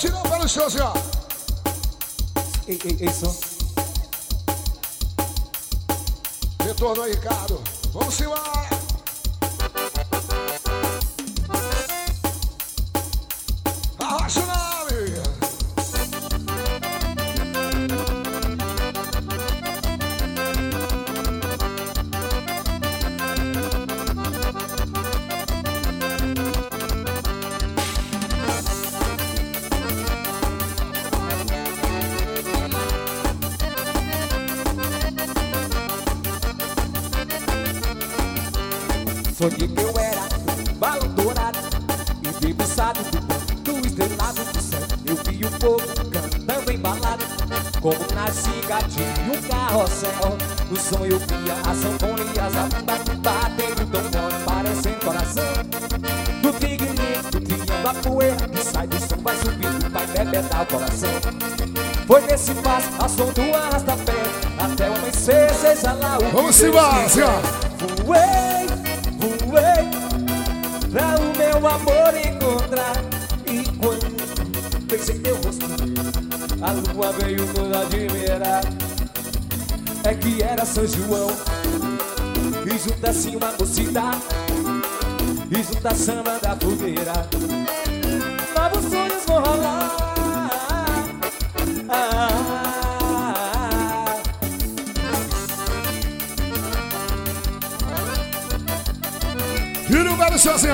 batidão pelo chão, assim, ó. Ei, som. Retorno aí, Ricardo. Vamos embora. Arrocha o nome. Sonhei que eu era um balão dourado e debruçado do estrelado do céu. Eu vi o povo cantando embalado, como na cigadinha um carrossel. No sonho eu via a sanfona e as abundas batendo tão forte, parecendo coração. Do tigre-tigre, do triângulo a poeira que sai do som, vai subindo, vai bebetar o coração. Foi nesse passo, a som do arrasta-pé, até o amanhecer, seja lá o vamos embora, senhor. Voei pra o meu amor encontrar. E quando pensei teu rosto, a lua veio nos admirar. É que era São João, e junta assim uma mocidade, e junta a chama da fogueira. Novos sonhos vão rolar. Vira o velho sozinho.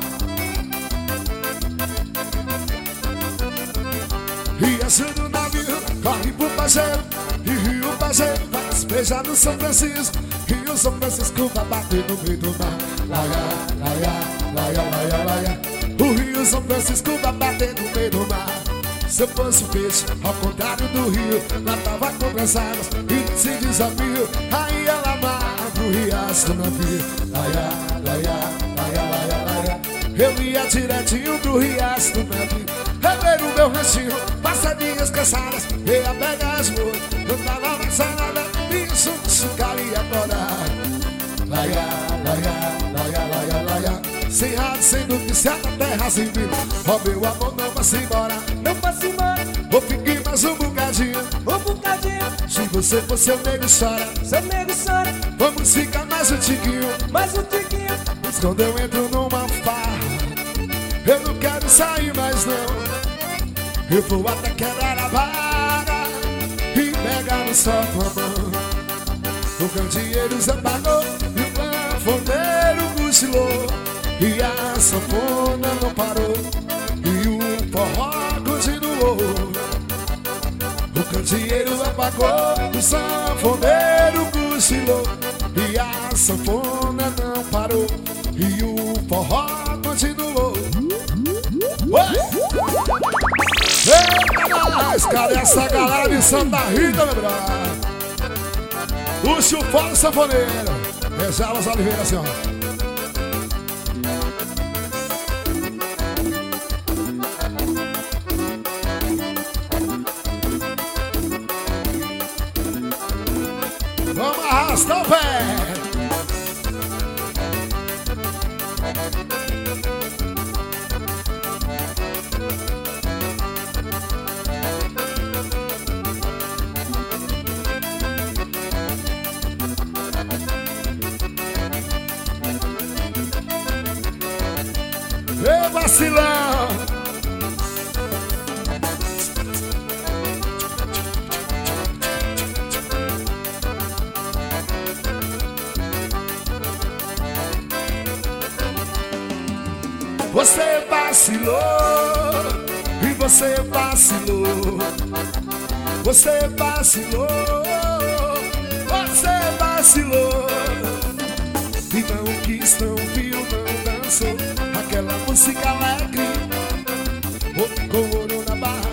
E essa do navio corre pro passeio, e Rio passeio vai despejar no São Francisco. E o São Francisco vai bater no meio do mar. Laia, laia, laia, laia, laia. O Rio São Francisco vai bater no meio do mar. Se eu fosse um peixe, ao contrário do rio, lá tava com as águas e se desafio. Aí ela amarra o riacho do navio. Laia, laia, laia, laia, laia. Eu ia direitinho pro riacho do navio, rever o meu ranchinho, passadinhas cansadas, ia pegar as moças, não tava mais nada, isso ia acordar. Laia, laia, laia, laia, laia. Sem rádio, sem notícia, na terra sem vida. Ó meu amor, não vá-se embora, não vá-se embora. Vou ficar mais um bocadinho, um bocadinho. Se você for seu nego chora, seu nego chora. Vamos ficar mais um tiquinho, mais um tiquinho. Mas quando eu entro numa farra, eu não quero sair mais não. Eu vou até quebrar a vara e pegar no sol com a mão. O candeeiro apagou e o sanfoneiro cochilou, e a sanfona não parou e o forró continuou. O candeeiro apagou, o sanfoneiro cochilou, e a sanfona não parou e o forró continuou. Eita, mas cadê essa galera de Santa Rita, meu brother? O chufão sanfoneiro Rejalas Oliveira, senhor. Vamos arrastar o pé. Ei, vacilão! Você vacilou, e você vacilou. Você vacilou, você vacilou. E não quis, não viu, não dançou aquela música alegre, com ouro na barra,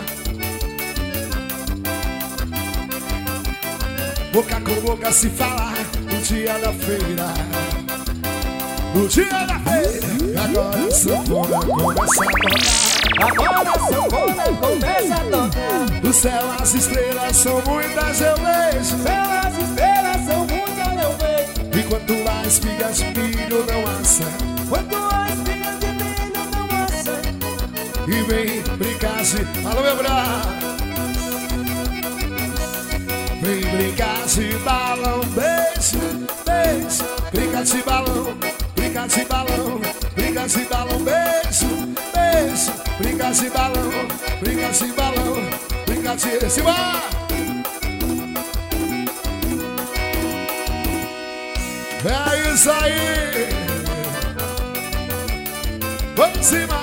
boca com boca se falar no dia da feira. No dia da feira, agora a sanfona começa a tocar. Agora a sanfona começa a tocar. Do céu as estrelas são muitas, eu vejo. Do céu as estrelas são muitas, eu vejo. Enquanto a espiga de milho não assa, quanto a espiga de milho não assa, e vem brincar Beijo, alô meu bravo. Vem brincar de balão, beijo, beijo. Brinca de balão, brinca de balão, brinca de balão, beijo, beijo. Brinca de balão, brinca de balão, brinca de cima. É isso aí. Vamos cima.